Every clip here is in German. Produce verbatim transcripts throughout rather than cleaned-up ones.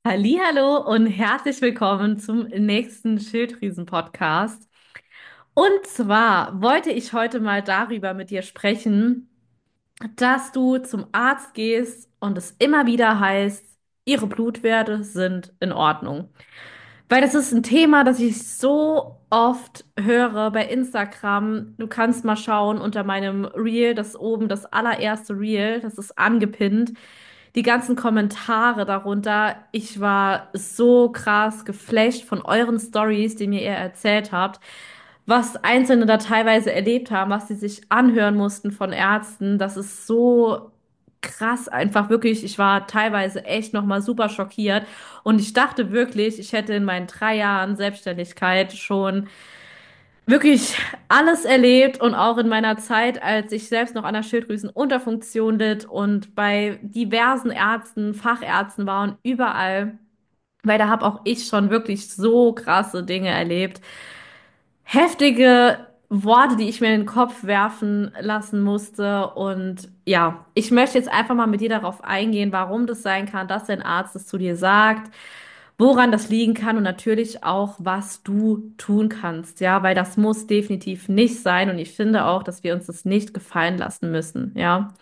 Hallihallo und herzlich willkommen zum nächsten Schilddrüsen-Podcast. Und zwar wollte ich heute mal darüber mit dir sprechen, dass du zum Arzt gehst und es immer wieder heißt, ihre Blutwerte sind in Ordnung. Weil das ist ein Thema, das ich so oft höre bei Instagram. Du kannst mal schauen unter meinem Reel, das oben, das allererste Reel, das ist angepinnt. Die ganzen Kommentare darunter. Ich war so krass geflasht von euren Stories, die mir ihr erzählt habt, was Einzelne da teilweise erlebt haben, was sie sich anhören mussten von Ärzten. Das ist so krass, einfach wirklich. Ich war teilweise echt nochmal super schockiert. Und ich dachte wirklich, ich hätte in meinen drei Jahren Selbstständigkeit schon wirklich alles erlebt und auch in meiner Zeit, als ich selbst noch an der Schilddrüsenunterfunktion litt und bei diversen Ärzten, Fachärzten war und überall, weil da habe auch ich schon wirklich so krasse Dinge erlebt. Heftige Worte, die ich mir in den Kopf werfen lassen musste. Und ja, ich möchte jetzt einfach mal mit dir darauf eingehen, warum das sein kann, dass dein Arzt es zu dir sagt, woran das liegen kann und natürlich auch, was du tun kannst, ja, weil das muss definitiv nicht sein und ich finde auch, dass wir uns das nicht gefallen lassen müssen, ja.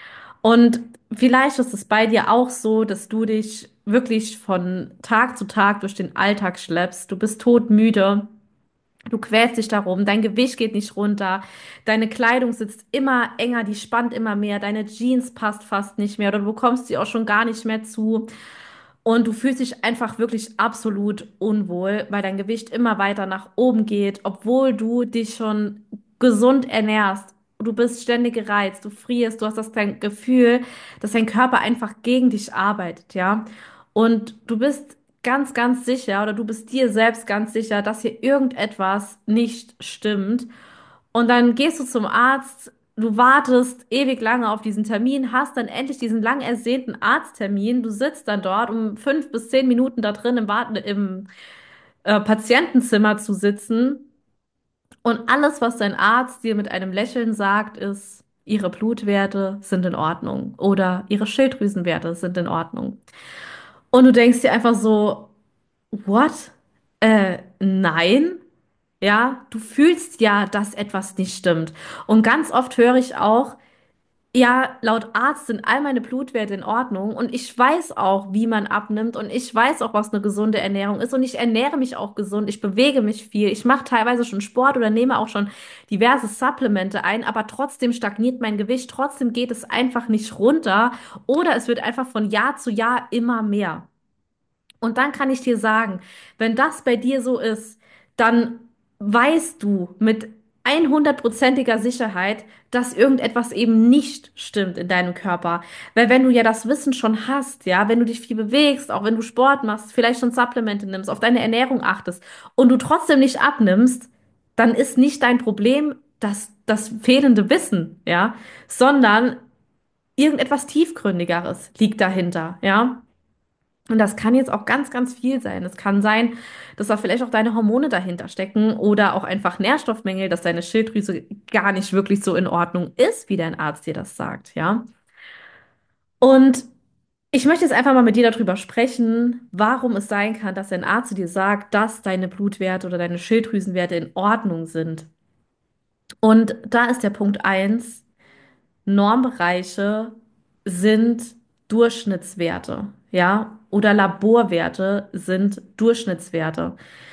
Und vielleicht ist es bei dir auch so, dass du dich wirklich von Tag zu Tag durch den Alltag schleppst, du bist todmüde. Du quälst dich darum, dein Gewicht geht nicht runter, deine Kleidung sitzt immer enger, die spannt immer mehr, deine Jeans passt fast nicht mehr oder du bekommst sie auch schon gar nicht mehr zu. Und du fühlst dich einfach wirklich absolut unwohl, weil dein Gewicht immer weiter nach oben geht, obwohl du dich schon gesund ernährst. Du bist ständig gereizt, du frierst, du hast das dein Gefühl, dass dein Körper einfach gegen dich arbeitet, ja. Und du bist ganz, ganz sicher oder du bist dir selbst ganz sicher, dass hier irgendetwas nicht stimmt. Und dann gehst du zum Arzt, du wartest ewig lange auf diesen Termin, hast dann endlich diesen lang ersehnten Arzttermin. Du sitzt dann dort, um fünf bis zehn Minuten da drin im Warten, im äh, Patientenzimmer zu sitzen. Und alles, was dein Arzt dir mit einem Lächeln sagt, ist, ihre Blutwerte sind in Ordnung oder ihre Schilddrüsenwerte sind in Ordnung. Und du denkst dir einfach so, what? Äh, nein. Ja, du fühlst ja, dass etwas nicht stimmt. Und ganz oft höre ich auch, ja, laut Arzt sind all meine Blutwerte in Ordnung und ich weiß auch, wie man abnimmt und ich weiß auch, was eine gesunde Ernährung ist und ich ernähre mich auch gesund, ich bewege mich viel, ich mache teilweise schon Sport oder nehme auch schon diverse Supplemente ein, aber trotzdem stagniert mein Gewicht, trotzdem geht es einfach nicht runter oder es wird einfach von Jahr zu Jahr immer mehr. Und dann kann ich dir sagen, wenn das bei dir so ist, dann weißt du mit hundertprozentiger Sicherheit, dass irgendetwas eben nicht stimmt in deinem Körper. Weil wenn du ja das Wissen schon hast, ja, wenn du dich viel bewegst, auch wenn du Sport machst, vielleicht schon Supplemente nimmst, auf deine Ernährung achtest und du trotzdem nicht abnimmst, dann ist nicht dein Problem das, das fehlende Wissen, ja, sondern irgendetwas Tiefgründigeres liegt dahinter, ja. Und das kann jetzt auch ganz, ganz viel sein. Es kann sein, dass da vielleicht auch deine Hormone dahinter stecken oder auch einfach Nährstoffmängel, dass deine Schilddrüse gar nicht wirklich so in Ordnung ist, wie dein Arzt dir das sagt, ja. Und ich möchte jetzt einfach mal mit dir darüber sprechen, warum es sein kann, dass dein Arzt dir sagt, dass deine Blutwerte oder deine Schilddrüsenwerte in Ordnung sind. Und da ist der Punkt eins: Normbereiche sind Durchschnittswerte, ja, oder Laborwerte sind Durchschnittswerte.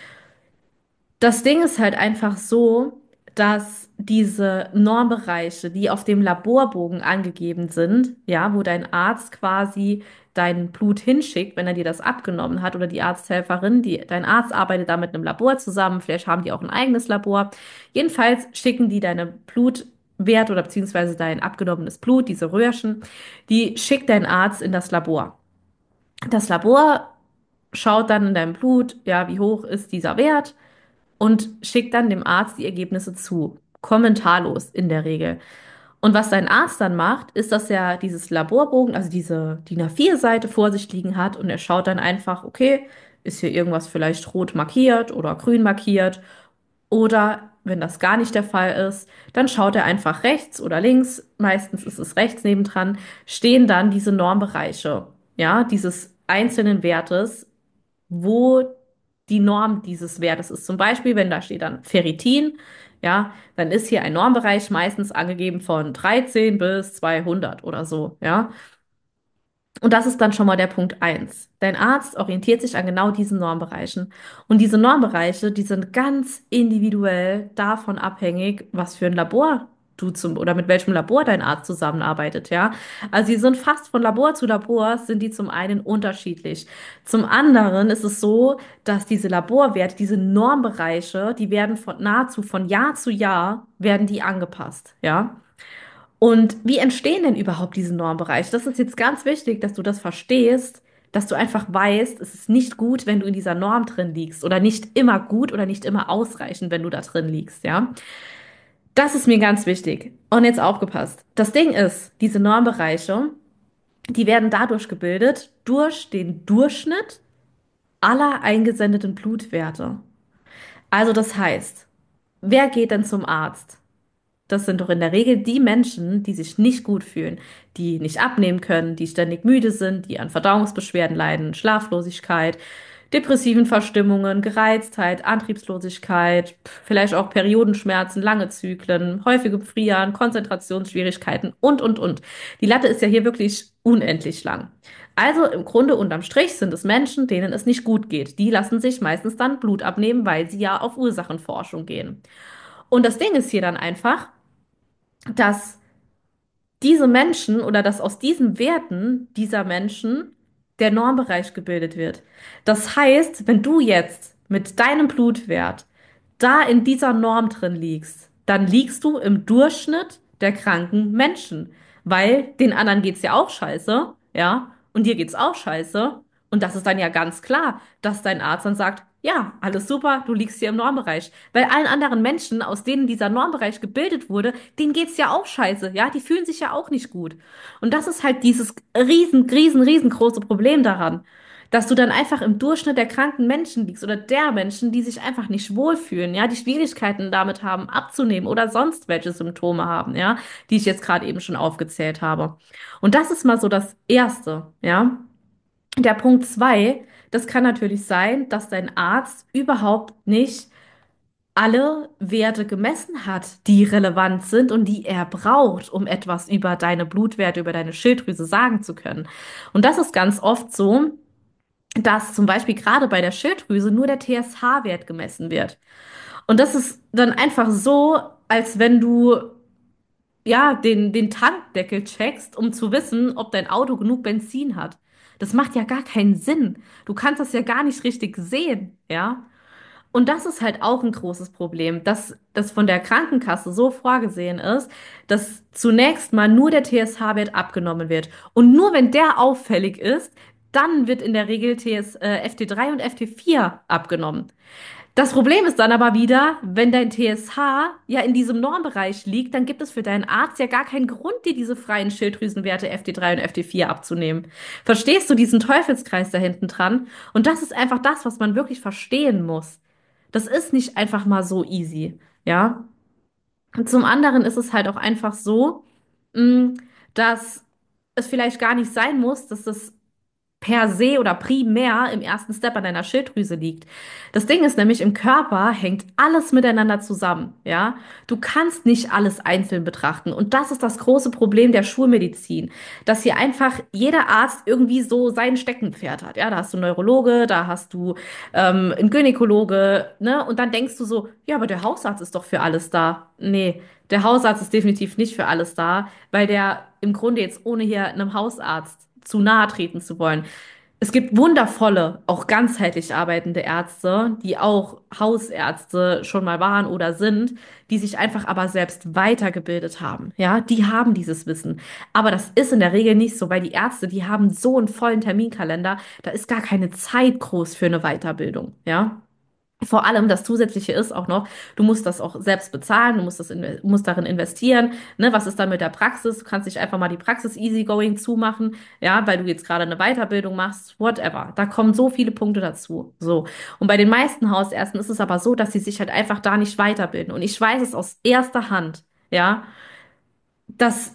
Das Ding ist halt einfach so, dass diese Normbereiche, die auf dem Laborbogen angegeben sind, ja, wo dein Arzt quasi dein Blut hinschickt, wenn er dir das abgenommen hat, oder die Arzthelferin, die, dein Arzt arbeitet da mit einem Labor zusammen, vielleicht haben die auch ein eigenes Labor. Jedenfalls schicken die deine Blutwerte oder beziehungsweise dein abgenommenes Blut, diese Röhrchen, die schickt dein Arzt in das Labor. Das Labor schaut dann in deinem Blut, ja, wie hoch ist dieser Wert und schickt dann dem Arzt die Ergebnisse zu. Kommentarlos in der Regel. Und was dein Arzt dann macht, ist, dass er dieses Laborbogen, also diese D I N A vier Seite vor sich liegen hat und er schaut dann einfach, okay, ist hier irgendwas vielleicht rot markiert oder grün markiert oder wenn das gar nicht der Fall ist, dann schaut er einfach rechts oder links, meistens ist es rechts nebendran, stehen dann diese Normbereiche. ja, dieses einzelnen Wertes, wo die Norm dieses Wertes ist. Zum Beispiel, wenn da steht dann Ferritin, ja, dann ist hier ein Normbereich meistens angegeben von dreizehn bis zweihundert oder so, ja. Und das ist dann schon mal der Punkt eins. Dein Arzt orientiert sich an genau diesen Normbereichen. Und diese Normbereiche, die sind ganz individuell davon abhängig, was für ein Labor du zum, oder mit welchem Labor dein Arzt zusammenarbeitet, ja. Also die sind fast von Labor zu Labor, sind die zum einen unterschiedlich. Zum anderen ist es so, dass diese Laborwerte, diese Normbereiche, die werden von nahezu von Jahr zu Jahr, werden die angepasst, ja. Und wie entstehen denn überhaupt diese Normbereiche? Das ist jetzt ganz wichtig, dass du das verstehst, dass du einfach weißt, es ist nicht gut, wenn du in dieser Norm drin liegst oder nicht immer gut oder nicht immer ausreichend, wenn du da drin liegst, ja? Das ist mir ganz wichtig. Und jetzt aufgepasst. Das Ding ist, diese Normbereiche, die werden dadurch gebildet, durch den Durchschnitt aller eingesendeten Blutwerte. Also das heißt, wer geht denn zum Arzt? Das sind doch in der Regel die Menschen, die sich nicht gut fühlen, die nicht abnehmen können, die ständig müde sind, die an Verdauungsbeschwerden leiden, Schlaflosigkeit, depressiven Verstimmungen, Gereiztheit, Antriebslosigkeit, vielleicht auch Periodenschmerzen, lange Zyklen, häufige Frieren, Konzentrationsschwierigkeiten und, und, und. Die Latte ist ja hier wirklich unendlich lang. Also im Grunde unterm Strich sind es Menschen, denen es nicht gut geht. Die lassen sich meistens dann Blut abnehmen, weil sie ja auf Ursachenforschung gehen. Und das Ding ist hier dann einfach, dass diese Menschen oder dass aus diesen Werten dieser Menschen der Normbereich gebildet wird. Das heißt, wenn du jetzt mit deinem Blutwert da in dieser Norm drin liegst, dann liegst du im Durchschnitt der kranken Menschen, weil den anderen geht's ja auch scheiße, ja, und dir geht's auch scheiße. Und das ist dann ja ganz klar, dass dein Arzt dann sagt, ja, alles super, du liegst hier im Normbereich. Weil allen anderen Menschen, aus denen dieser Normbereich gebildet wurde, denen geht's ja auch scheiße, ja, die fühlen sich ja auch nicht gut. Und das ist halt dieses riesen, riesen, riesengroße Problem daran, dass du dann einfach im Durchschnitt der kranken Menschen liegst oder der Menschen, die sich einfach nicht wohlfühlen, ja, die Schwierigkeiten damit haben, abzunehmen oder sonst welche Symptome haben, ja, die ich jetzt gerade eben schon aufgezählt habe. Und das ist mal so das Erste, ja. Der Punkt zwei, das kann natürlich sein, dass dein Arzt überhaupt nicht alle Werte gemessen hat, die relevant sind und die er braucht, um etwas über deine Blutwerte, über deine Schilddrüse sagen zu können. Und das ist ganz oft so, dass zum Beispiel gerade bei der Schilddrüse nur der T S H-Wert gemessen wird. Und das ist dann einfach so, als wenn du ja den, den Tankdeckel checkst, um zu wissen, ob dein Auto genug Benzin hat. Das macht ja gar keinen Sinn. Du kannst das ja gar nicht richtig sehen, ja? Und das ist halt auch ein großes Problem, dass das von der Krankenkasse so vorgesehen ist, dass zunächst mal nur der T S H-Wert abgenommen wird. Und nur wenn der auffällig ist, dann wird in der Regel T S, äh, F T drei und F T vier abgenommen. Das Problem ist dann aber wieder, wenn dein T S H ja in diesem Normbereich liegt, dann gibt es für deinen Arzt ja gar keinen Grund, dir diese freien Schilddrüsenwerte F T drei und F T vier abzunehmen. Verstehst du diesen Teufelskreis da hinten dran? Und das ist einfach das, was man wirklich verstehen muss. Das ist nicht einfach mal so easy, ja? Und zum anderen ist es halt auch einfach so, mh, dass es vielleicht gar nicht sein muss, dass das per se oder primär im ersten Step an deiner Schilddrüse liegt. Das Ding ist nämlich, im Körper hängt alles miteinander zusammen, ja? Du kannst nicht alles einzeln betrachten. Und das ist das große Problem der Schulmedizin, dass hier einfach jeder Arzt irgendwie so sein Steckenpferd hat, ja? Da hast du einen Neurologe, da hast du ähm, einen Gynäkologe, ne? Und dann denkst du so, ja, aber der Hausarzt ist doch für alles da. Nee, der Hausarzt ist definitiv nicht für alles da, weil der im Grunde jetzt ohne hier einem Hausarzt zu nahe treten zu wollen. Es gibt wundervolle, auch ganzheitlich arbeitende Ärzte, die auch Hausärzte schon mal waren oder sind, die sich einfach aber selbst weitergebildet haben. Ja, die haben dieses Wissen. Aber das ist in der Regel nicht so, weil die Ärzte, die haben so einen vollen Terminkalender, da ist gar keine Zeit groß für eine Weiterbildung. Ja. Vor allem das Zusätzliche ist auch noch, du musst das auch selbst bezahlen, du musst das in, musst darin investieren. Ne? Was ist dann mit der Praxis? Du kannst nicht einfach mal die Praxis easygoing zumachen, ja, weil du jetzt gerade eine Weiterbildung machst, whatever. Da kommen so viele Punkte dazu. So. Und bei den meisten Hausärzten ist es aber so, dass sie sich halt einfach da nicht weiterbilden. Und ich weiß es aus erster Hand, ja, dass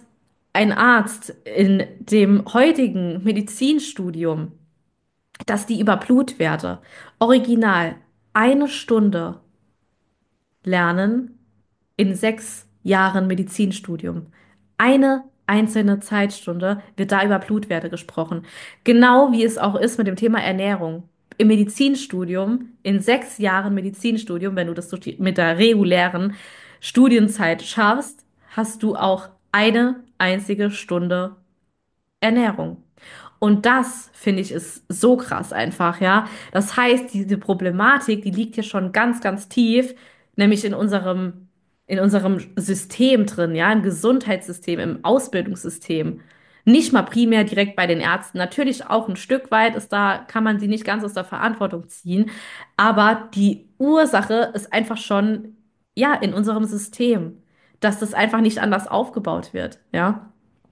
ein Arzt in dem heutigen Medizinstudium, dass die über Blutwerte original eine Stunde lernen in sechs Jahren Medizinstudium. Eine einzelne Zeitstunde wird da über Blutwerte gesprochen. Genau wie es auch ist mit dem Thema Ernährung. Im Medizinstudium, in sechs Jahren Medizinstudium, wenn du das durch die, mit der regulären Studienzeit schaffst, hast du auch eine einzige Stunde Ernährung. Und das finde ich ist so krass einfach, ja. Das heißt, diese Problematik, die liegt hier schon ganz, ganz tief, nämlich in unserem, in unserem System drin, ja, im Gesundheitssystem, im Ausbildungssystem. Nicht mal primär direkt bei den Ärzten. Natürlich auch ein Stück weit ist da, kann man sie nicht ganz aus der Verantwortung ziehen. Aber die Ursache ist einfach schon, ja, in unserem System, dass das einfach nicht anders aufgebaut wird, ja.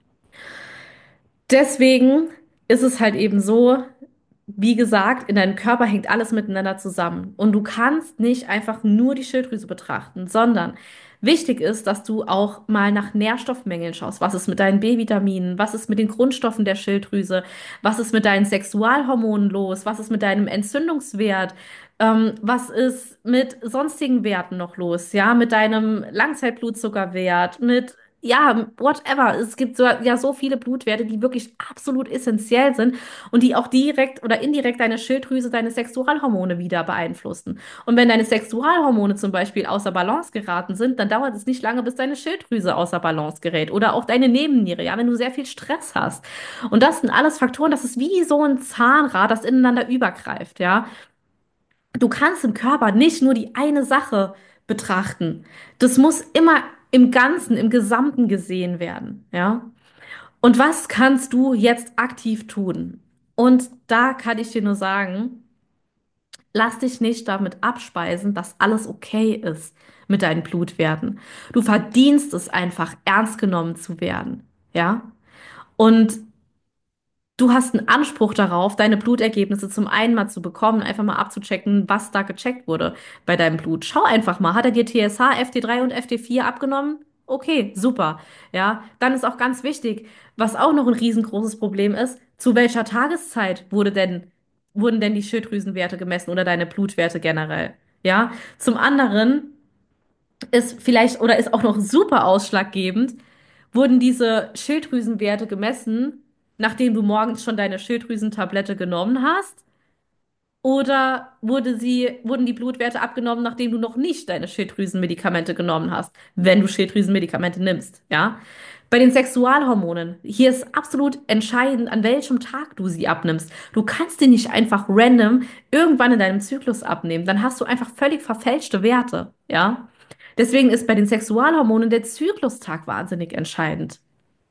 Deswegen ist es halt eben so, wie gesagt, in deinem Körper hängt alles miteinander zusammen. Und du kannst nicht einfach nur die Schilddrüse betrachten, sondern wichtig ist, dass du auch mal nach Nährstoffmängeln schaust. Was ist mit deinen B-Vitaminen? Was ist mit den Grundstoffen der Schilddrüse? Was ist mit deinen Sexualhormonen los? Was ist mit deinem Entzündungswert? Ähm, was ist mit sonstigen Werten noch los? Ja, mit deinem Langzeitblutzuckerwert, mit ja, whatever. Es gibt so, ja so viele Blutwerte, die wirklich absolut essentiell sind und die auch direkt oder indirekt deine Schilddrüse, deine Sexualhormone wieder beeinflussen. Und wenn deine Sexualhormone zum Beispiel außer Balance geraten sind, dann dauert es nicht lange, bis deine Schilddrüse außer Balance gerät oder auch deine Nebenniere, ja, wenn du sehr viel Stress hast. Und das sind alles Faktoren, das ist wie so ein Zahnrad, das ineinander übergreift, ja. Du kannst im Körper nicht nur die eine Sache betrachten. Das muss immer im Ganzen, im Gesamten gesehen werden, ja. Und was kannst du jetzt aktiv tun? Und da kann ich dir nur sagen, lass dich nicht damit abspeisen, dass alles okay ist mit deinen Blutwerten. Du verdienst es einfach, ernst genommen zu werden, ja? Und du hast einen Anspruch darauf, deine Blutergebnisse zum einen mal zu bekommen, einfach mal abzuchecken, was da gecheckt wurde bei deinem Blut. Schau einfach mal, hat er dir T S H, F T drei und F T vier abgenommen? Okay, super. Ja, dann ist auch ganz wichtig, was auch noch ein riesengroßes Problem ist, zu welcher Tageszeit wurde denn, wurden denn die Schilddrüsenwerte gemessen oder deine Blutwerte generell? Ja, zum anderen ist vielleicht oder ist auch noch super ausschlaggebend, wurden diese Schilddrüsenwerte gemessen, nachdem du morgens schon deine Schilddrüsentablette genommen hast? Oder wurde sie, wurden die Blutwerte abgenommen, nachdem du noch nicht deine Schilddrüsenmedikamente genommen hast, wenn du Schilddrüsenmedikamente nimmst, ja? Bei den Sexualhormonen, hier ist absolut entscheidend, an welchem Tag du sie abnimmst. Du kannst die nicht einfach random irgendwann in deinem Zyklus abnehmen. Dann hast du einfach völlig verfälschte Werte, ja? Deswegen ist bei den Sexualhormonen der Zyklustag wahnsinnig entscheidend.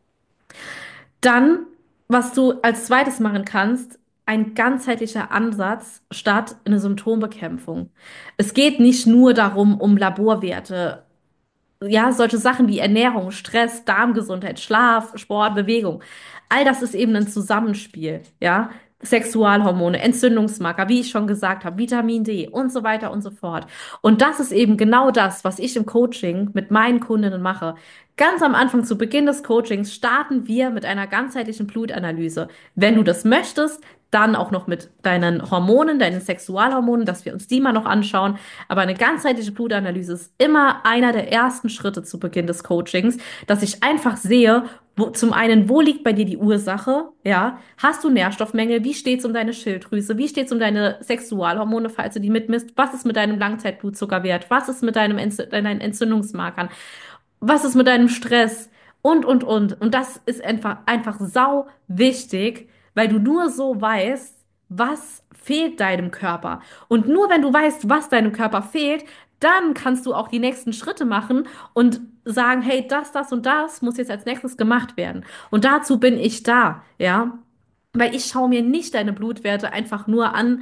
Dann, was du als zweites machen kannst, ein ganzheitlicher Ansatz statt eine Symptombekämpfung. Es geht nicht nur darum, um Laborwerte, ja, solche Sachen wie Ernährung, Stress, Darmgesundheit, Schlaf, Sport, Bewegung. All das ist eben ein Zusammenspiel, ja. Sexualhormone, Entzündungsmarker, wie ich schon gesagt habe, Vitamin D und so weiter und so fort. Und das ist eben genau das, was ich im Coaching mit meinen Kundinnen mache. Ganz am Anfang, zu Beginn des Coachings, starten wir mit einer ganzheitlichen Blutanalyse. Wenn du das möchtest, dann auch noch mit deinen Hormonen, deinen Sexualhormonen, dass wir uns die mal noch anschauen. Aber eine ganzheitliche Blutanalyse ist immer einer der ersten Schritte zu Beginn des Coachings, dass ich einfach sehe, wo, zum einen, wo liegt bei dir die Ursache? Ja, hast du Nährstoffmängel? Wie steht's um deine Schilddrüse? Wie steht's um deine Sexualhormone, falls du die mitmisst? Was ist mit deinem Langzeitblutzuckerwert? Was ist mit deinem Entzü deinen Entzündungsmarkern? Was ist mit deinem Stress? Und, und, und. Und das ist einfach, einfach sau wichtig, weil du nur so weißt, was fehlt deinem Körper. Und nur wenn du weißt, was deinem Körper fehlt, dann kannst du auch die nächsten Schritte machen und sagen, hey, das, das und das muss jetzt als nächstes gemacht werden. Und dazu bin ich da, ja. Weil ich schaue mir nicht deine Blutwerte einfach nur an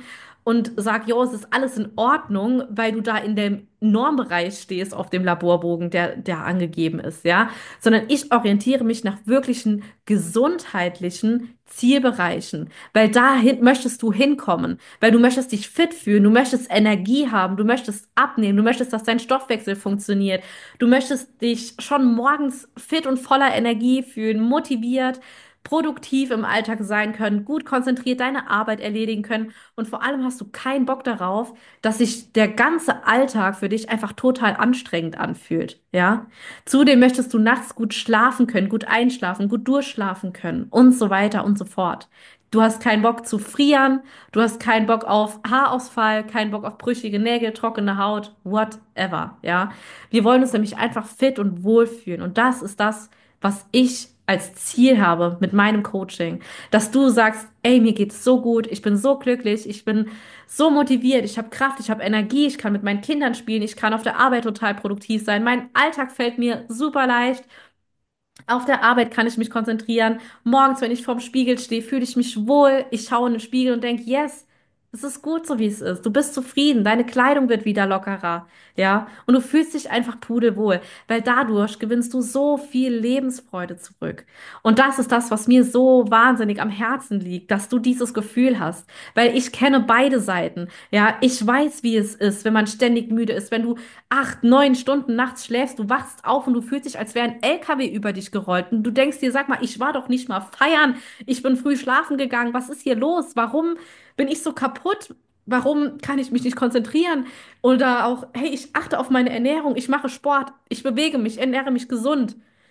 und sag, jo, es ist alles in Ordnung, weil du da in dem Normbereich stehst auf dem Laborbogen, der, der angegeben ist, ja, sondern ich orientiere mich nach wirklichen gesundheitlichen Zielbereichen, weil dahin möchtest du hinkommen, weil du möchtest dich fit fühlen, du möchtest Energie haben, du möchtest abnehmen, du möchtest, dass dein Stoffwechsel funktioniert, du möchtest dich schon morgens fit und voller Energie fühlen, motiviert, produktiv im Alltag sein können, gut konzentriert deine Arbeit erledigen können und vor allem hast du keinen Bock darauf, dass sich der ganze Alltag für dich einfach total anstrengend anfühlt, ja? Zudem möchtest du nachts gut schlafen können, gut einschlafen, gut durchschlafen können und so weiter und so fort. Du hast keinen Bock zu frieren, du hast keinen Bock auf Haarausfall, keinen Bock auf brüchige Nägel, trockene Haut, whatever, ja? Wir wollen uns nämlich einfach fit und wohl fühlen und das ist das, was ich als Ziel habe mit meinem Coaching, dass du sagst, ey, mir geht's so gut, ich bin so glücklich, ich bin so motiviert, ich habe Kraft, ich habe Energie, ich kann mit meinen Kindern spielen, ich kann auf der Arbeit total produktiv sein, mein Alltag fällt mir super leicht, auf der Arbeit kann ich mich konzentrieren. Morgens, wenn ich vorm Spiegel stehe, fühle ich mich wohl. Ich schaue in den Spiegel und denke, yes, es ist gut so, wie es ist. Du bist zufrieden. Deine Kleidung wird wieder lockerer. Ja. Und du fühlst dich einfach pudelwohl, weil dadurch gewinnst du so viel Lebensfreude zurück. Und das ist das, was mir so wahnsinnig am Herzen liegt, dass du dieses Gefühl hast. Weil ich kenne beide Seiten. Ja. Ich weiß, wie es ist, wenn man ständig müde ist, wenn du acht, neun Stunden nachts schläfst, du wachst auf und du fühlst dich, als wäre ein L K W über dich gerollt. Und du denkst dir, sag mal, ich war doch nicht mal feiern. Ich bin früh schlafen gegangen. Was ist hier los? Warum bin ich so kaputt? Warum kann ich mich nicht konzentrieren? Oder auch, hey, ich achte auf meine Ernährung, ich mache Sport, ich bewege mich, ernähre mich gesund.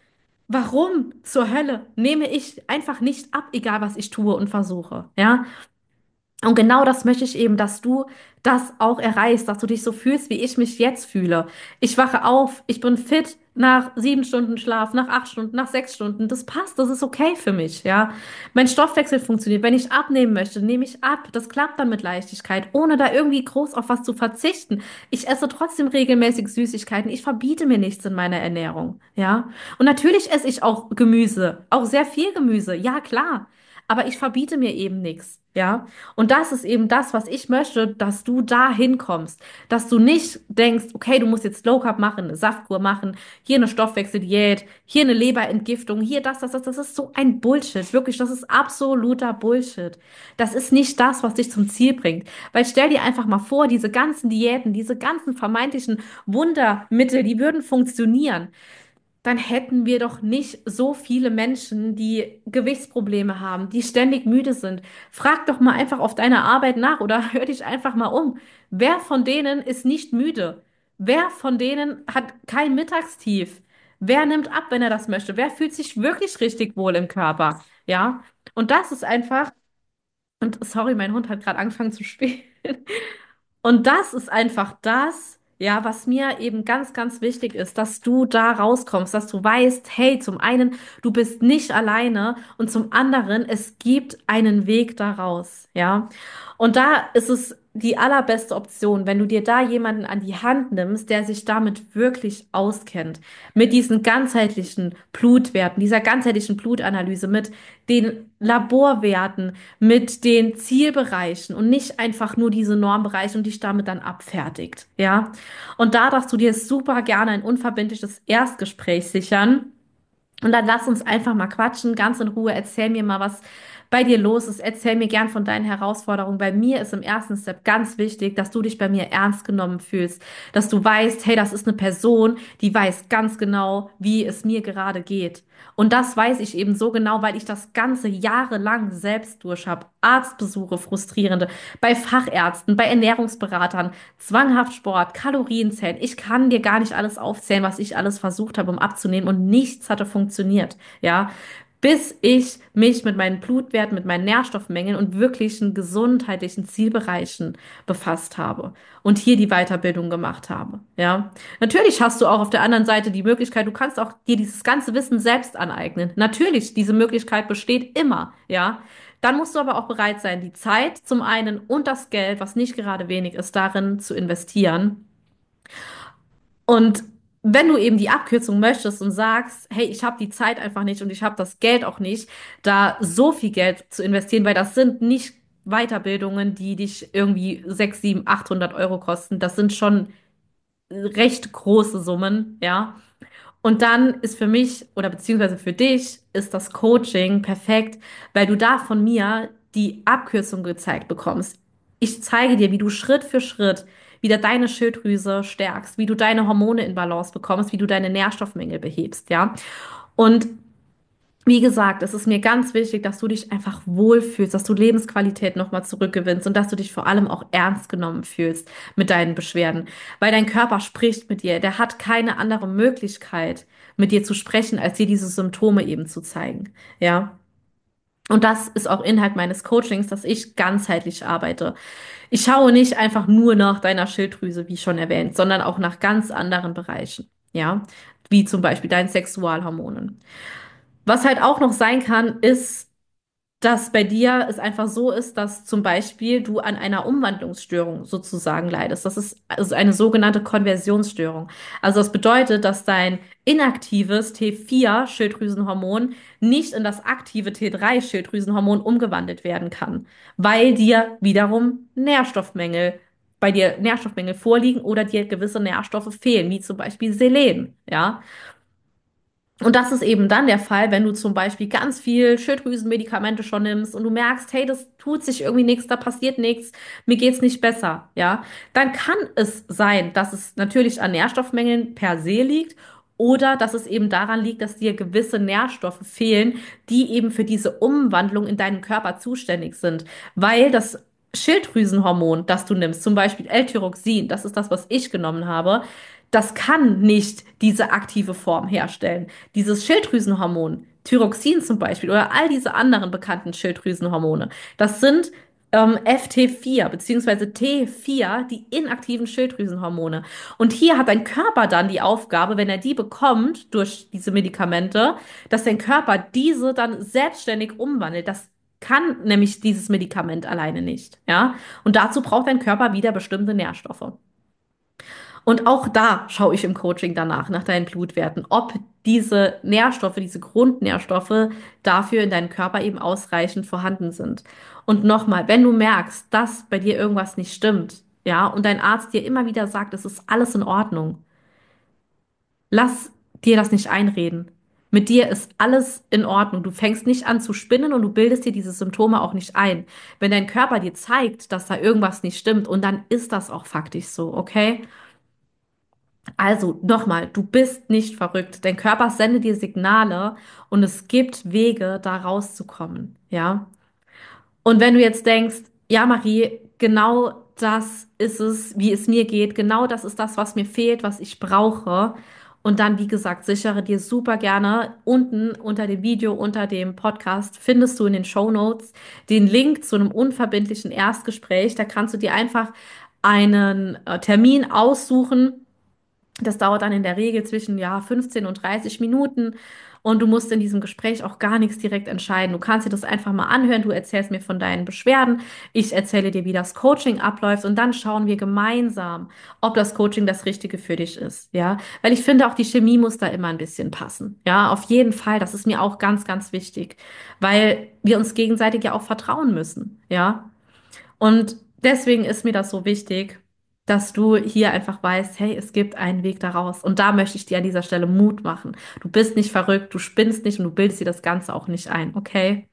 Warum zur Hölle nehme ich einfach nicht ab, egal was ich tue und versuche? Ja, und genau das möchte ich eben, dass du das auch erreichst, dass du dich so fühlst, wie ich mich jetzt fühle. Ich wache auf, ich bin fit nach sieben Stunden Schlaf, nach acht Stunden, nach sechs Stunden. Das passt, das ist okay für mich, ja. Mein Stoffwechsel funktioniert. Wenn ich abnehmen möchte, nehme ich ab. Das klappt dann mit Leichtigkeit, ohne da irgendwie groß auf was zu verzichten. Ich esse trotzdem regelmäßig Süßigkeiten. Ich verbiete mir nichts in meiner Ernährung, ja. Und natürlich esse ich auch Gemüse, auch sehr viel Gemüse, ja klar. Aber ich verbiete mir eben nichts, ja. Und das ist eben das, was ich möchte, dass du da hinkommst. Dass du nicht denkst, okay, du musst jetzt Low Carb machen, eine Saftkur machen, hier eine Stoffwechseldiät, hier eine Leberentgiftung, hier das, das, das. Das ist so ein Bullshit. Wirklich, das ist absoluter Bullshit. Das ist nicht das, was dich zum Ziel bringt. Weil stell dir einfach mal vor, diese ganzen Diäten, diese ganzen vermeintlichen Wundermittel, die würden funktionieren, dann hätten wir doch nicht so viele Menschen, die Gewichtsprobleme haben, die ständig müde sind. Frag doch mal einfach auf deiner Arbeit nach oder hör dich einfach mal um. Wer von denen ist nicht müde? Wer von denen hat kein Mittagstief? Wer nimmt ab, wenn er das möchte? Wer fühlt sich wirklich richtig wohl im Körper? Ja? Und das ist einfach, und sorry, mein Hund hat gerade angefangen zu spielen. Und das ist einfach das, ja, was mir eben ganz, ganz wichtig ist, dass du da rauskommst, dass du weißt, hey, zum einen, du bist nicht alleine und zum anderen, es gibt einen Weg da raus, ja. Und da ist es die allerbeste Option, wenn du dir da jemanden an die Hand nimmst, der sich damit wirklich auskennt, mit diesen ganzheitlichen Blutwerten, dieser ganzheitlichen Blutanalyse, mit den Laborwerten, mit den Zielbereichen und nicht einfach nur diese Normbereiche und dich damit dann abfertigt, ja. Und da darfst du dir super gerne ein unverbindliches Erstgespräch sichern. Und dann lass uns einfach mal quatschen, ganz in Ruhe. Erzähl mir mal, was bei dir los ist. Erzähl mir gern von deinen Herausforderungen. Bei mir ist im ersten Step ganz wichtig, dass du dich bei mir ernst genommen fühlst, dass du weißt, hey, das ist eine Person, die weiß ganz genau, wie es mir gerade geht. Und das weiß ich eben so genau, weil ich das ganze jahrelang selbst durch habe. Arztbesuche, frustrierende, bei Fachärzten, bei Ernährungsberatern, zwanghaft Sport, Kalorienzählen. Ich kann dir gar nicht alles aufzählen, was ich alles versucht habe, um abzunehmen und nichts hatte funktioniert. Ja, bis ich mich mit meinen Blutwerten, mit meinen Nährstoffmengen und wirklichen gesundheitlichen Zielbereichen befasst habe und hier die Weiterbildung gemacht habe. Ja, natürlich hast du auch auf der anderen Seite die Möglichkeit, du kannst auch dir dieses ganze Wissen selbst aneignen. Natürlich, diese Möglichkeit besteht immer. Ja, dann musst du aber auch bereit sein, die Zeit zum einen und das Geld, was nicht gerade wenig ist, darin zu investieren. Und wenn du eben die Abkürzung möchtest und sagst, hey, ich habe die Zeit einfach nicht und ich habe das Geld auch nicht, da so viel Geld zu investieren, weil das sind nicht Weiterbildungen, die dich irgendwie sechs, sieben, achthundert Euro kosten. Das sind schon recht große Summen, ja. Und dann ist für mich oder beziehungsweise für dich ist das Coaching perfekt, weil du da von mir die Abkürzung gezeigt bekommst. Ich zeige dir, wie du Schritt für Schritt wieder deine Schilddrüse stärkst, wie du deine Hormone in Balance bekommst, wie du deine Nährstoffmängel behebst, ja. Und wie gesagt, es ist mir ganz wichtig, dass du dich einfach wohlfühlst, dass du Lebensqualität nochmal zurückgewinnst und dass du dich vor allem auch ernst genommen fühlst mit deinen Beschwerden. Weil dein Körper spricht mit dir. Der hat keine andere Möglichkeit, mit dir zu sprechen, als dir diese Symptome eben zu zeigen. Ja. Und das ist auch Inhalt meines Coachings, dass ich ganzheitlich arbeite. Ich schaue nicht einfach nur nach deiner Schilddrüse, wie schon erwähnt, sondern auch nach ganz anderen Bereichen. Ja. Wie zum Beispiel deinen Sexualhormonen. Was halt auch noch sein kann, ist, dass bei dir es einfach so ist, dass zum Beispiel du an einer Umwandlungsstörung sozusagen leidest. Das ist also eine sogenannte Konversionsstörung. Also das bedeutet, dass dein inaktives T vier Schilddrüsenhormon nicht in das aktive T drei Schilddrüsenhormon umgewandelt werden kann, weil dir wiederum Nährstoffmängel bei dir Nährstoffmängel vorliegen oder dir gewisse Nährstoffe fehlen, wie zum Beispiel Selen, ja. Und das ist eben dann der Fall, wenn du zum Beispiel ganz viel Schilddrüsenmedikamente schon nimmst und du merkst, hey, das tut sich irgendwie nichts, da passiert nichts, mir geht's nicht besser, ja, dann kann es sein, dass es natürlich an Nährstoffmängeln per se liegt oder dass es eben daran liegt, dass dir gewisse Nährstoffe fehlen, die eben für diese Umwandlung in deinem Körper zuständig sind, weil das Schilddrüsenhormon, das du nimmst, zum Beispiel L-Tyroxin, das ist das, was ich genommen habe, das kann nicht diese aktive Form herstellen. Dieses Schilddrüsenhormon, Thyroxin zum Beispiel, oder all diese anderen bekannten Schilddrüsenhormone, das sind ähm, F T vier beziehungsweise T vier, die inaktiven Schilddrüsenhormone. Und hier hat dein Körper dann die Aufgabe, wenn er die bekommt durch diese Medikamente, dass dein Körper diese dann selbstständig umwandelt. Das kann nämlich dieses Medikament alleine nicht, ja? Und dazu braucht dein Körper wieder bestimmte Nährstoffe. Und auch da schaue ich im Coaching danach, nach deinen Blutwerten, ob diese Nährstoffe, diese Grundnährstoffe dafür in deinem Körper eben ausreichend vorhanden sind. Und nochmal, wenn du merkst, dass bei dir irgendwas nicht stimmt, ja, und dein Arzt dir immer wieder sagt, es ist alles in Ordnung, lass dir das nicht einreden. Mit dir ist alles in Ordnung. Du fängst nicht an zu spinnen und du bildest dir diese Symptome auch nicht ein. Wenn dein Körper dir zeigt, dass da irgendwas nicht stimmt, und dann ist das auch faktisch so, okay? Also nochmal, du bist nicht verrückt. Dein Körper sendet dir Signale und es gibt Wege, da rauszukommen. Ja. Und wenn du jetzt denkst, ja, Marie, genau das ist es, wie es mir geht, genau das ist das, was mir fehlt, was ich brauche. Und dann, wie gesagt, sichere dir super gerne unten unter dem Video, unter dem Podcast, findest du in den Shownotes den Link zu einem unverbindlichen Erstgespräch. Da kannst du dir einfach einen äh, Termin aussuchen. Das dauert dann in der Regel zwischen ja, fünfzehn und dreißig Minuten und du musst in diesem Gespräch auch gar nichts direkt entscheiden. Du kannst dir das einfach mal anhören, du erzählst mir von deinen Beschwerden, ich erzähle dir, wie das Coaching abläuft und dann schauen wir gemeinsam, ob das Coaching das Richtige für dich ist, ja? Weil ich finde auch die Chemie muss da immer ein bisschen passen, ja? Auf jeden Fall, das ist mir auch ganz, ganz wichtig, weil wir uns gegenseitig ja auch vertrauen müssen, ja? Und deswegen ist mir das so wichtig, dass du hier einfach weißt, hey, es gibt einen Weg daraus. Und da möchte ich dir an dieser Stelle Mut machen. Du bist nicht verrückt, du spinnst nicht und du bildest dir das Ganze auch nicht ein, okay?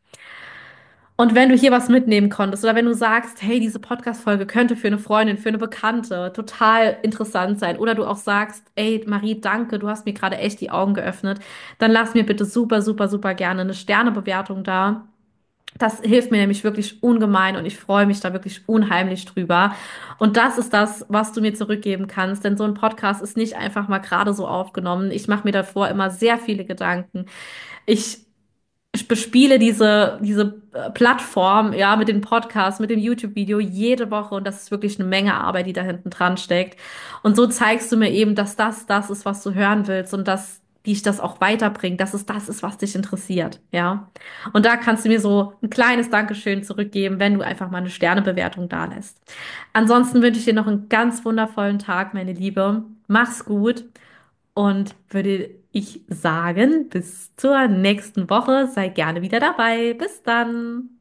Und wenn du hier was mitnehmen konntest oder wenn du sagst, hey, diese Podcast-Folge könnte für eine Freundin, für eine Bekannte total interessant sein oder du auch sagst, ey, Marie, danke, du hast mir gerade echt die Augen geöffnet, dann lass mir bitte super, super, super gerne eine Sternebewertung da. Das hilft mir nämlich wirklich ungemein und ich freue mich da wirklich unheimlich drüber. Und das ist das, was du mir zurückgeben kannst, denn so ein Podcast ist nicht einfach mal gerade so aufgenommen. Ich mache mir davor immer sehr viele Gedanken. Ich ich bespiele diese, diese äh, Plattform, ja, mit dem Podcast, mit dem YouTube-Video jede Woche und das ist wirklich eine Menge Arbeit, die da hinten dran steckt. Und so zeigst du mir eben, dass das das ist, was du hören willst und dass dich das auch weiterbringt, dass es das ist, was dich interessiert, ja. Und da kannst du mir so ein kleines Dankeschön zurückgeben, wenn du einfach mal eine Sternebewertung dalässt. Ansonsten wünsche ich dir noch einen ganz wundervollen Tag, meine Liebe. Mach's gut. Und würde ich sagen, bis zur nächsten Woche. Sei gerne wieder dabei. Bis dann.